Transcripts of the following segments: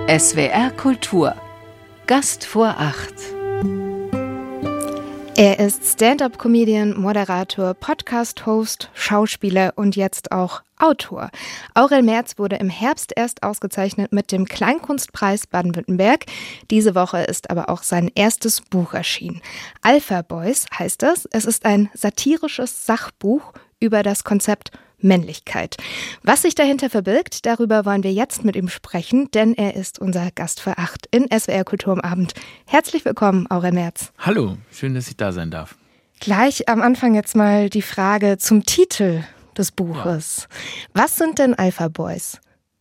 SWR Kultur. Gast vor 8. Er ist Stand-up-Comedian, Moderator, Podcast-Host, Schauspieler und jetzt auch Autor. Aurel Merz wurde im Herbst erst ausgezeichnet mit dem Kleinkunstpreis Baden-Württemberg. Diese Woche ist aber auch sein erstes Buch erschienen. Alpha Boys heißt es. Es ist ein satirisches Sachbuch über das Konzept Männlichkeit. Was sich dahinter verbirgt, darüber wollen wir jetzt mit ihm sprechen, denn er ist unser Gast für 8 in SWR Kultur am Abend. Herzlich willkommen, Aurel Merz. Hallo, schön, dass ich da sein darf. Gleich am Anfang jetzt mal die Frage zum Titel des Buches. Ja. Was sind denn Alpha Boys?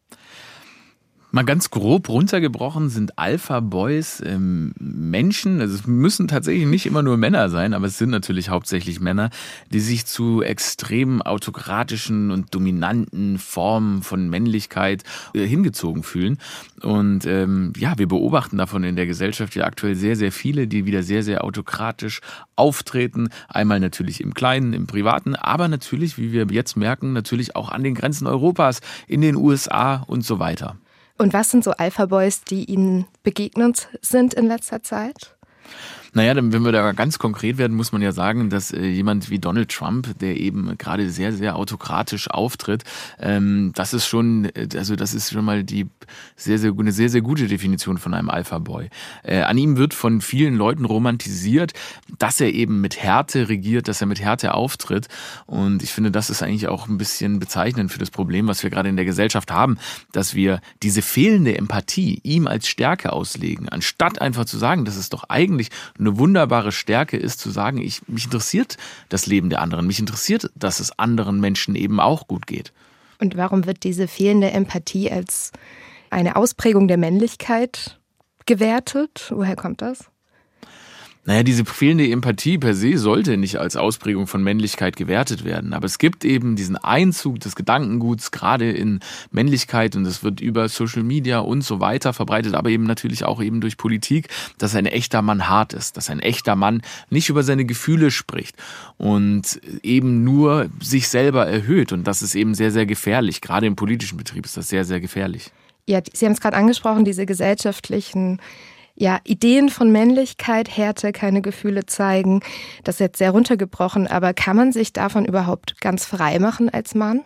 Mal ganz grob runtergebrochen sind Alpha Boys Menschen, also es müssen tatsächlich nicht immer nur Männer sein, aber es sind natürlich hauptsächlich Männer, die sich zu extrem autokratischen und dominanten Formen von Männlichkeit hingezogen fühlen. Und wir beobachten davon in der Gesellschaft ja aktuell sehr, sehr viele, die wieder sehr, sehr autokratisch auftreten. Einmal natürlich im Kleinen, im Privaten, aber natürlich, wie wir jetzt merken, natürlich auch an den Grenzen Europas, in den USA und so weiter. Und was sind so Alpha Boys, die Ihnen begegnet sind in letzter Zeit? Naja, wenn wir da ganz konkret werden, muss man ja sagen, dass jemand wie Donald Trump, der eben gerade sehr, sehr autokratisch auftritt, das ist schon mal eine sehr, sehr gute Definition von einem Alpha Boy. An ihm wird von vielen Leuten romantisiert, dass er eben mit Härte regiert, dass er mit Härte auftritt. Und ich finde, das ist eigentlich auch ein bisschen bezeichnend für das Problem, was wir gerade in der Gesellschaft haben, dass wir diese fehlende Empathie ihm als Stärke auslegen, anstatt einfach zu sagen, dass es doch eigentlich eine wunderbare Stärke ist, zu sagen, mich interessiert das Leben der anderen, mich interessiert, dass es anderen Menschen eben auch gut geht. Und warum wird diese fehlende Empathie als eine Ausprägung der Männlichkeit gewertet? Woher kommt das? Naja, diese fehlende Empathie per se sollte nicht als Ausprägung von Männlichkeit gewertet werden. Aber es gibt eben diesen Einzug des Gedankenguts gerade in Männlichkeit und es wird über Social Media und so weiter verbreitet, aber eben natürlich auch eben durch Politik, dass ein echter Mann hart ist, dass ein echter Mann nicht über seine Gefühle spricht und eben nur sich selber erhöht. Und das ist eben sehr, sehr gefährlich. Gerade im politischen Betrieb ist das sehr, sehr gefährlich. Ja, Sie haben es gerade angesprochen, diese gesellschaftlichen Ideen von Männlichkeit, Härte, keine Gefühle zeigen, das ist jetzt sehr runtergebrochen, aber kann man sich davon überhaupt ganz frei machen als Mann?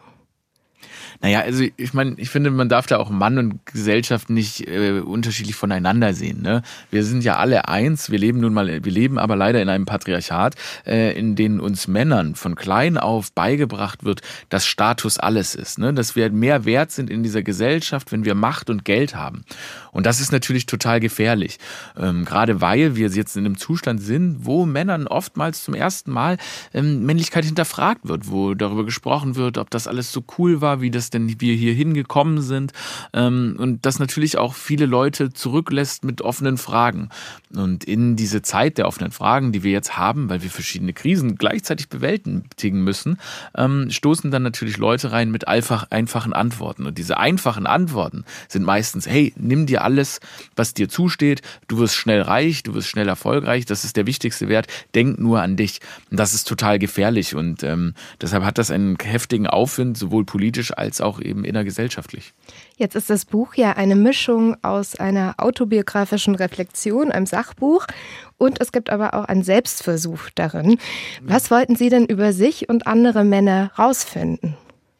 Naja, also ich finde, man darf da auch Mann und Gesellschaft nicht unterschiedlich voneinander sehen. Ne? Wir sind ja alle eins, wir leben aber leider in einem Patriarchat, in dem uns Männern von klein auf beigebracht wird, dass Status alles ist. Ne? Dass wir mehr wert sind in dieser Gesellschaft, wenn wir Macht und Geld haben. Und das ist natürlich total gefährlich. Gerade weil wir jetzt in einem Zustand sind, wo Männern oftmals zum ersten Mal Männlichkeit hinterfragt wird, wo darüber gesprochen wird, ob das alles so cool war, wie das denn wir hier hingekommen sind, und das natürlich auch viele Leute zurücklässt mit offenen Fragen. Und in diese Zeit der offenen Fragen, die wir jetzt haben, weil wir verschiedene Krisen gleichzeitig bewältigen müssen, stoßen dann natürlich Leute rein mit einfachen Antworten. Und diese einfachen Antworten sind meistens, hey, nimm dir alles, was dir zusteht, du wirst schnell reich, du wirst schnell erfolgreich, das ist der wichtigste Wert, denk nur an dich. Und das ist total gefährlich und deshalb hat das einen heftigen Aufwind, sowohl politisch als auch eben innergesellschaftlich. Jetzt ist das Buch ja eine Mischung aus einer autobiografischen Reflexion, einem Sachbuch, und es gibt aber auch einen Selbstversuch darin. Was wollten Sie denn über sich und andere Männer rausfinden?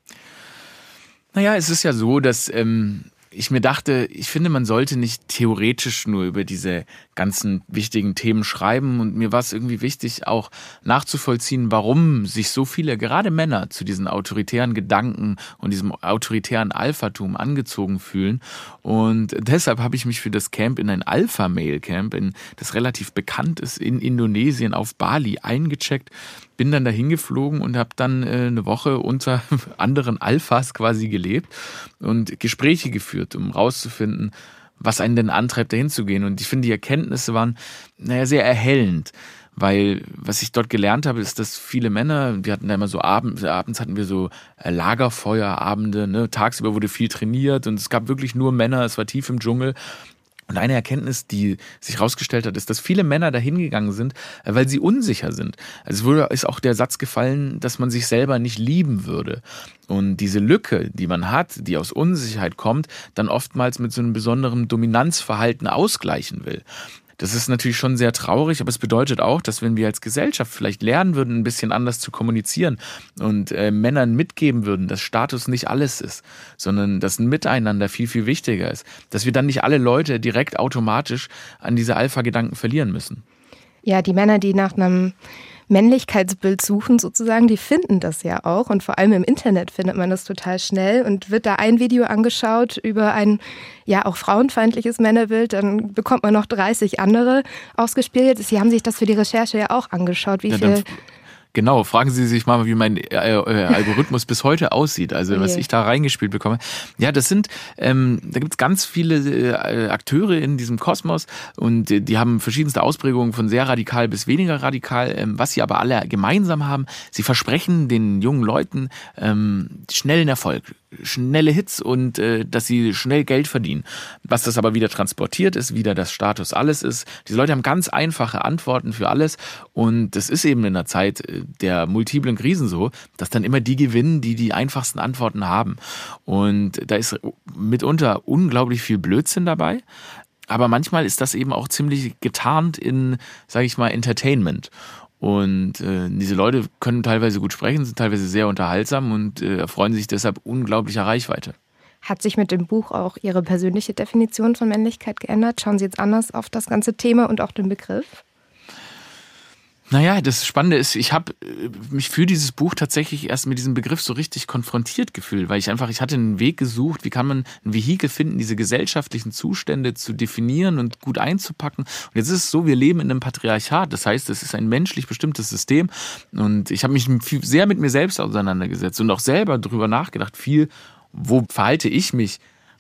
Naja, es ist ja so, dass ich mir dachte, ich finde, man sollte nicht theoretisch nur über diese ganzen wichtigen Themen schreiben und mir war es irgendwie wichtig, auch nachzuvollziehen, warum sich so viele, gerade Männer, zu diesen autoritären Gedanken und diesem autoritären Alphatum angezogen fühlen und deshalb habe ich mich für das Camp in ein Alpha-Male-Camp, das relativ bekannt ist, in Indonesien auf Bali eingecheckt, bin dann dahin geflogen und habe dann eine Woche unter anderen Alphas quasi gelebt und Gespräche geführt, um rauszufinden, was einen denn antreibt, dahin zu gehen. Und ich finde, die Erkenntnisse waren sehr erhellend. Weil was ich dort gelernt habe, ist, dass viele Männer, wir hatten da immer so abends hatten wir so Lagerfeuerabende, ne? Tagsüber wurde viel trainiert und es gab wirklich nur Männer, es war tief im Dschungel. Und eine Erkenntnis, die sich herausgestellt hat, ist, dass viele Männer dahin gegangen sind, weil sie unsicher sind. Also ist auch der Satz gefallen, dass man sich selber nicht lieben würde. Und diese Lücke, die man hat, die aus Unsicherheit kommt, dann oftmals mit so einem besonderen Dominanzverhalten ausgleichen will. Das ist natürlich schon sehr traurig, aber es bedeutet auch, dass wenn wir als Gesellschaft vielleicht lernen würden, ein bisschen anders zu kommunizieren und Männern mitgeben würden, dass Status nicht alles ist, sondern dass ein Miteinander viel, viel wichtiger ist, dass wir dann nicht alle Leute direkt automatisch an diese Alpha-Gedanken verlieren müssen. Ja, die Männer, die nach einem Männlichkeitsbild suchen sozusagen, die finden das ja auch und vor allem im Internet findet man das total schnell und wird da ein Video angeschaut über ein ja auch frauenfeindliches Männerbild, dann bekommt man noch 30 andere ausgespielt. Sie haben sich das für die Recherche ja auch angeschaut, wie viel... Genau, fragen Sie sich mal, wie mein Algorithmus bis heute aussieht, also was ich da reingespielt bekomme. Ja, das sind, da gibt's ganz viele Akteure in diesem Kosmos und die haben verschiedenste Ausprägungen von sehr radikal bis weniger radikal. Was sie aber alle gemeinsam haben, sie versprechen den jungen Leuten schnellen Erfolg, schnelle Hits und dass sie schnell Geld verdienen. Was das aber wieder transportiert ist, wieder das Status alles ist. Diese Leute haben ganz einfache Antworten für alles und das ist eben in der Zeit der multiplen Krisen so, dass dann immer die gewinnen, die die einfachsten Antworten haben. Und da ist mitunter unglaublich viel Blödsinn dabei. Aber manchmal ist das eben auch ziemlich getarnt in, sage ich mal, Entertainment. Und diese Leute können teilweise gut sprechen, sind teilweise sehr unterhaltsam und erfreuen sich deshalb unglaublicher Reichweite. Hat sich mit dem Buch auch Ihre persönliche Definition von Männlichkeit geändert? Schauen Sie jetzt anders auf das ganze Thema und auch den Begriff? Naja, das Spannende ist, ich habe mich für dieses Buch tatsächlich erst mit diesem Begriff so richtig konfrontiert gefühlt, weil ich hatte einen Weg gesucht, wie kann man ein Vehikel finden, diese gesellschaftlichen Zustände zu definieren und gut einzupacken. Und jetzt ist es so, wir leben in einem Patriarchat, das heißt, es ist ein menschlich bestimmtes System und ich habe mich sehr mit mir selbst auseinandergesetzt und auch selber darüber nachgedacht, wo verhalte ich mich,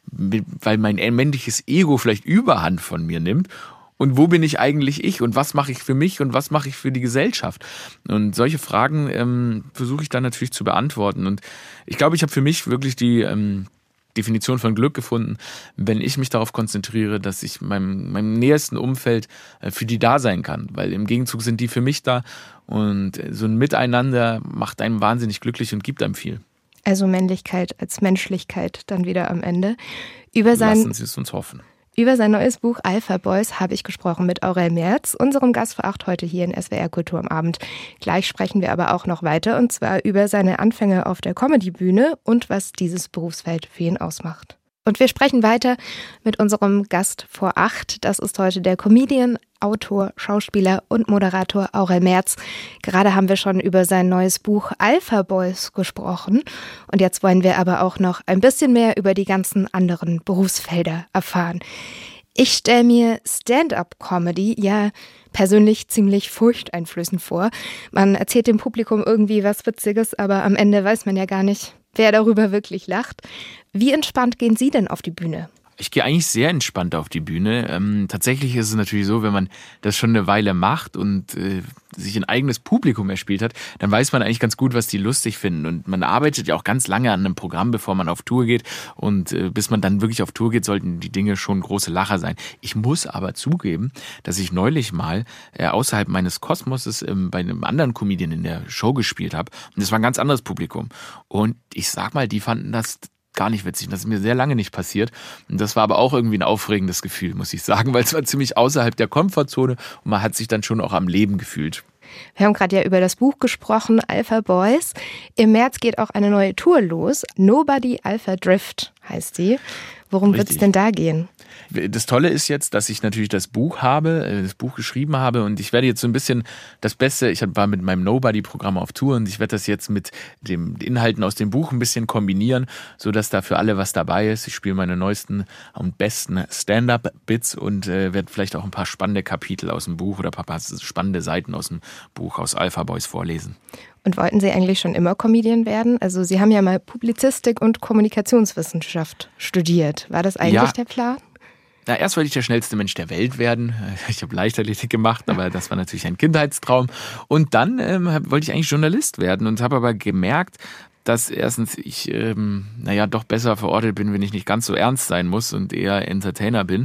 weil mein männliches Ego vielleicht Überhand von mir nimmt. Und wo bin ich eigentlich ich und was mache ich für mich und was mache ich für die Gesellschaft? Und solche Fragen versuche ich dann natürlich zu beantworten. Und ich glaube, ich habe für mich wirklich die Definition von Glück gefunden, wenn ich mich darauf konzentriere, dass ich meinem nähersten Umfeld für die da sein kann. Weil im Gegenzug sind die für mich da und so ein Miteinander macht einen wahnsinnig glücklich und gibt einem viel. Also Männlichkeit als Menschlichkeit dann wieder am Ende. Lassen Sie es uns hoffen. Über sein neues Buch Alpha Boys habe ich gesprochen mit Aurel Merz, unserem Gast für 8 heute hier in SWR Kultur am Abend. Gleich sprechen wir aber auch noch weiter und zwar über seine Anfänge auf der Comedy-Bühne und was dieses Berufsfeld für ihn ausmacht. Und wir sprechen weiter mit unserem Gast vor 8. Das ist heute der Comedian, Autor, Schauspieler und Moderator Aurel Merz. Gerade haben wir schon über sein neues Buch Alpha Boys gesprochen. Und jetzt wollen wir aber auch noch ein bisschen mehr über die ganzen anderen Berufsfelder erfahren. Ich stelle mir Stand-up-Comedy ja persönlich ziemlich furchteinflößend vor. Man erzählt dem Publikum irgendwie was Witziges, aber am Ende weiß man ja gar nicht, wer darüber wirklich lacht. Wie entspannt gehen Sie denn auf die Bühne? Ich gehe eigentlich sehr entspannt auf die Bühne. Tatsächlich ist es natürlich so, wenn man das schon eine Weile macht und sich ein eigenes Publikum erspielt hat, dann weiß man eigentlich ganz gut, was die lustig finden. Und man arbeitet ja auch ganz lange an einem Programm, bevor man auf Tour geht. Und bis man dann wirklich auf Tour geht, sollten die Dinge schon große Lacher sein. Ich muss aber zugeben, dass ich neulich mal außerhalb meines Kosmoses bei einem anderen Comedian in der Show gespielt habe. Und das war ein ganz anderes Publikum. Und ich sag mal, die fanden das gar nicht witzig. Das ist mir sehr lange nicht passiert. Und das war aber auch irgendwie ein aufregendes Gefühl, muss ich sagen, weil es war ziemlich außerhalb der Komfortzone und man hat sich dann schon auch am Leben gefühlt. Wir haben gerade ja über das Buch gesprochen, Alpha Boys. Im März geht auch eine neue Tour los. Nobody Alpha Drift heißt sie. Worum wird es denn da gehen? Das Tolle ist jetzt, dass ich natürlich das Buch geschrieben habe und ich werde jetzt so ein bisschen das Beste, ich war mit meinem Nobody-Programm auf Tour und ich werde das jetzt mit den Inhalten aus dem Buch ein bisschen kombinieren, sodass da für alle was dabei ist. Ich spiele meine neuesten und besten Stand-Up-Bits und werde vielleicht auch ein paar spannende Kapitel aus dem Buch oder ein paar spannende Seiten aus dem Buch aus Alpha Boys vorlesen. Und wollten Sie eigentlich schon immer Comedian werden? Also Sie haben ja mal Publizistik und Kommunikationswissenschaft studiert. War das eigentlich der Plan? Na, erst wollte ich der schnellste Mensch der Welt werden. Ich habe Leichtathletik gemacht, aber das war natürlich ein Kindheitstraum. Und dann wollte ich eigentlich Journalist werden und habe aber gemerkt, dass erstens ich doch besser verortet bin, wenn ich nicht ganz so ernst sein muss und eher Entertainer bin.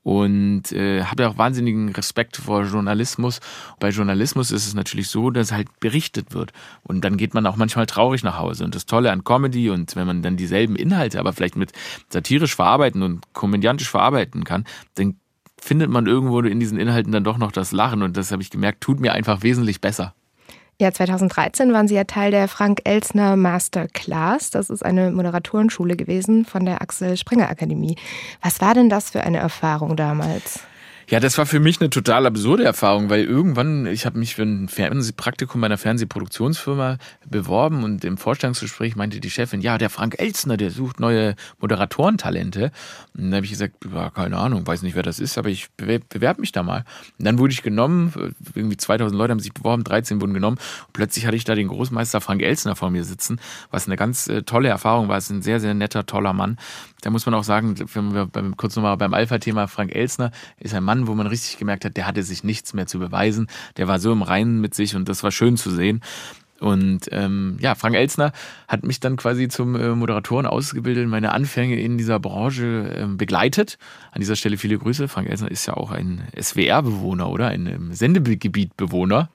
Und habe ja auch wahnsinnigen Respekt vor Journalismus. Bei Journalismus ist es natürlich so, dass halt berichtet wird. Und dann geht man auch manchmal traurig nach Hause. Und das Tolle an Comedy, und wenn man dann dieselben Inhalte, aber vielleicht mit satirisch verarbeiten und komödiantisch verarbeiten kann, dann findet man irgendwo in diesen Inhalten dann doch noch das Lachen. Und das habe ich gemerkt, tut mir einfach wesentlich besser. Ja, 2013 waren Sie ja Teil der Frank-Elstner Masterclass. Das ist eine Moderatorenschule gewesen von der Axel Springer Akademie. Was war denn das für eine Erfahrung damals? Ja, das war für mich eine total absurde Erfahrung, weil irgendwann, ich habe mich für ein Fernsehpraktikum bei einer Fernsehproduktionsfirma beworben und im Vorstellungsgespräch meinte die Chefin, ja, der Frank Elstner, der sucht neue Moderatorentalente. Und dann habe ich gesagt, ja, keine Ahnung, weiß nicht, wer das ist, aber ich bewerbe mich da mal. Und dann wurde ich genommen, irgendwie 2000 Leute haben sich beworben, 13 wurden genommen. Und plötzlich hatte ich da den Großmeister Frank Elstner vor mir sitzen, was eine ganz tolle Erfahrung war. Es ist ein sehr, sehr netter, toller Mann. Da muss man auch sagen, wenn wir kurz nochmal beim Alpha-Thema, Frank Elstner ist ein Mann, wo man richtig gemerkt hat, der hatte sich nichts mehr zu beweisen. Der war so im Reinen mit sich und das war schön zu sehen. Und Frank Elstner hat mich dann quasi zum Moderatoren ausgebildet, meine Anfänge in dieser Branche begleitet. An dieser Stelle viele Grüße. Frank Elstner ist ja auch ein SWR-Bewohner, oder? Ein Sendegebiet-Bewohner.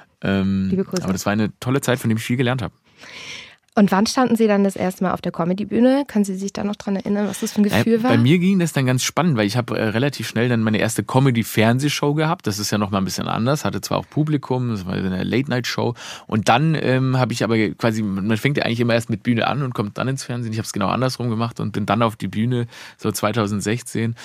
Liebe Grüße. Aber das war eine tolle Zeit, von dem ich viel gelernt habe. Und wann standen Sie dann das erste Mal auf der Comedy-Bühne? Können Sie sich da noch dran erinnern, was das für ein Gefühl war? Bei mir ging das dann ganz spannend, weil ich habe relativ schnell dann meine erste Comedy-Fernsehshow gehabt. Das ist ja nochmal ein bisschen anders, hatte zwar auch Publikum, das war eine Late-Night-Show. Und dann habe ich aber quasi, man fängt ja eigentlich immer erst mit Bühne an und kommt dann ins Fernsehen. Ich habe es genau andersrum gemacht und bin dann auf die Bühne, so 2016.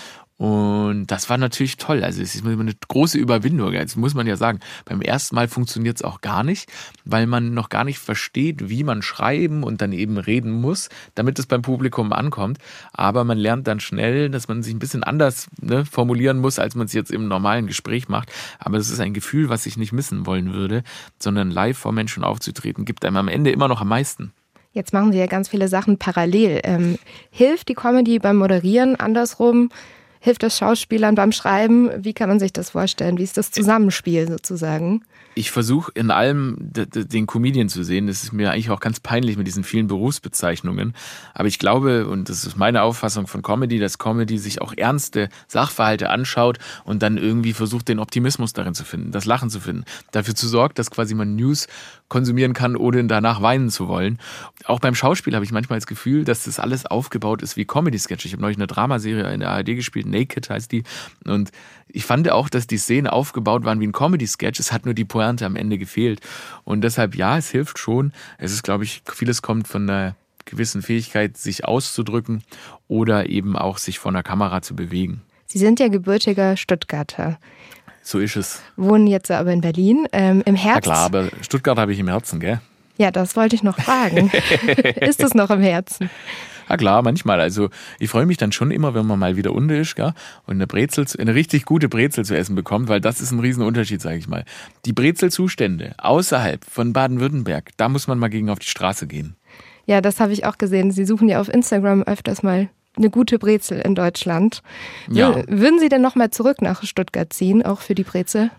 Und das war natürlich toll. Also es ist immer eine große Überwindung. Jetzt muss man ja sagen, beim ersten Mal funktioniert es auch gar nicht, weil man noch gar nicht versteht, wie man schreiben und dann eben reden muss, damit es beim Publikum ankommt. Aber man lernt dann schnell, dass man sich ein bisschen anders formulieren muss, als man es jetzt im normalen Gespräch macht. Aber es ist ein Gefühl, was ich nicht missen wollen würde, sondern live vor Menschen aufzutreten, gibt einem am Ende immer noch am meisten. Jetzt machen Sie ja ganz viele Sachen parallel. Hilft die Comedy beim Moderieren andersrum? Hilft das Schauspielern beim Schreiben? Wie kann man sich das vorstellen? Wie ist das Zusammenspiel sozusagen? Ich versuche in allem den Comedian zu sehen. Das ist mir eigentlich auch ganz peinlich mit diesen vielen Berufsbezeichnungen. Aber ich glaube, und das ist meine Auffassung von Comedy, dass Comedy sich auch ernste Sachverhalte anschaut und dann irgendwie versucht, den Optimismus darin zu finden, das Lachen zu finden. Dafür zu sorgt, dass quasi man News konsumieren kann, ohne danach weinen zu wollen. Auch beim Schauspiel habe ich manchmal das Gefühl, dass das alles aufgebaut ist wie Comedy-Sketch. Ich habe neulich eine Dramaserie in der ARD gespielt, Naked heißt die. Und ich fand auch, dass die Szenen aufgebaut waren wie ein Comedy-Sketch. Es hat nur die Pointe am Ende gefehlt. Und deshalb, ja, es hilft schon. Es ist, glaube ich, vieles kommt von einer gewissen Fähigkeit, sich auszudrücken oder eben auch sich vor einer Kamera zu bewegen. Sie sind ja gebürtiger Stuttgarter. So ist es. Wohnen jetzt aber in Berlin. Im Herbst. Ja klar, aber Stuttgart habe ich im Herzen, gell? Ja, das wollte ich noch fragen. Ist es noch im Herzen? Ja klar, manchmal. Also ich freue mich dann schon immer, wenn man mal wieder unten ist, gell? Und eine richtig gute Brezel zu essen bekommt, weil das ist ein Riesenunterschied, sage ich mal. Die Brezelzustände außerhalb von Baden-Württemberg, da muss man mal gegen auf die Straße gehen. Ja, das habe ich auch gesehen. Sie suchen ja auf Instagram öfters mal eine gute Brezel in Deutschland. Ja. Würden Sie denn noch mal zurück nach Stuttgart ziehen, auch für die Brezel?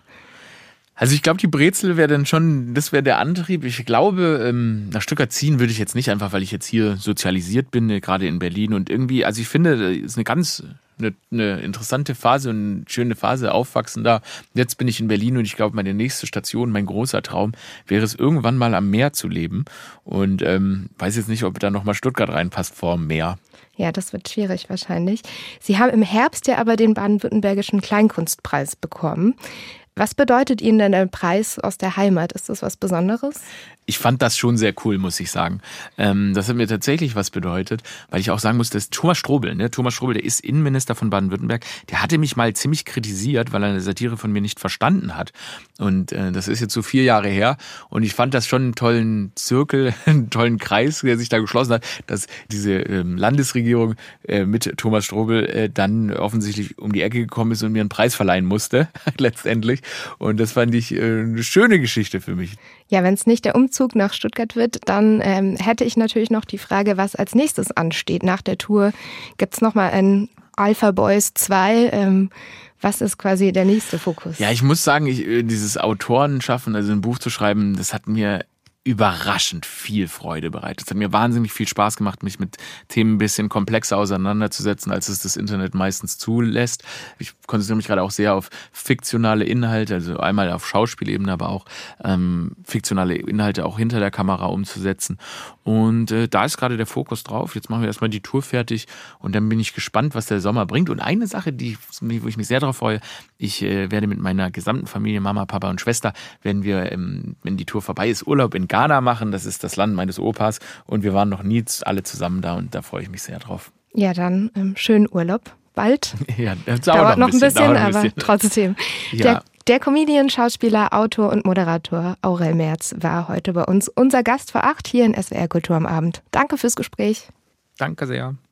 Also ich glaube, die Brezel wäre dann schon, das wäre der Antrieb. Ich glaube, nach Stuttgart ziehen würde ich jetzt nicht, einfach weil ich jetzt hier sozialisiert bin, gerade in Berlin. Und irgendwie, also ich finde, es ist eine interessante Phase und eine schöne Phase, aufwachsen da. Jetzt bin ich in Berlin und ich glaube, meine nächste Station, mein großer Traum, wäre es irgendwann mal am Meer zu leben. Und weiß jetzt nicht, ob da nochmal Stuttgart reinpasst vor dem Meer. Ja, das wird schwierig wahrscheinlich. Sie haben im Herbst ja aber den baden-württembergischen Kleinkunstpreis bekommen. Was bedeutet Ihnen denn der Preis aus der Heimat? Ist das was Besonderes? Ich fand das schon sehr cool, muss ich sagen. Das hat mir tatsächlich was bedeutet, weil ich auch sagen muss, dass Thomas Strobel, der ist Innenminister von Baden-Württemberg, der hatte mich mal ziemlich kritisiert, weil er eine Satire von mir nicht verstanden hat. Und das ist jetzt so 4 Jahre her. Und ich fand das schon einen tollen Zirkel, einen tollen Kreis, der sich da geschlossen hat, dass diese Landesregierung mit Thomas Strobel dann offensichtlich um die Ecke gekommen ist und mir einen Preis verleihen musste, letztendlich. Und das fand ich eine schöne Geschichte für mich. Ja, wenn es nicht der Umzug nach Stuttgart wird, dann hätte ich natürlich noch die Frage, was als nächstes ansteht. Nach der Tour gibt es nochmal ein Alpha Boys 2. Was ist quasi der nächste Fokus? Ja, ich muss sagen, dieses Autoren schaffen, also ein Buch zu schreiben, das hat mir überraschend viel Freude bereitet. Es hat mir wahnsinnig viel Spaß gemacht, mich mit Themen ein bisschen komplexer auseinanderzusetzen, als es das Internet meistens zulässt. Ich konzentriere mich gerade auch sehr auf fiktionale Inhalte, also einmal auf Schauspielebene, aber auch fiktionale Inhalte auch hinter der Kamera umzusetzen. Und da ist gerade der Fokus drauf. Jetzt machen wir erstmal die Tour fertig und dann bin ich gespannt, was der Sommer bringt. Und eine Sache, wo ich mich sehr darauf freue, ich werde mit meiner gesamten Familie, Mama, Papa und Schwester, werden wir, wenn die Tour vorbei ist, Urlaub in Ghana machen. Das ist das Land meines Opas und wir waren noch nie alle zusammen da und da freue ich mich sehr drauf. Ja, dann schönen Urlaub. Bald. Ja, das dauert noch ein bisschen, aber trotzdem. Ja. Der Comedian, Schauspieler, Autor und Moderator Aurel Merz war heute bei uns unser Gast vor 8 hier in SWR Kultur am Abend. Danke fürs Gespräch. Danke sehr.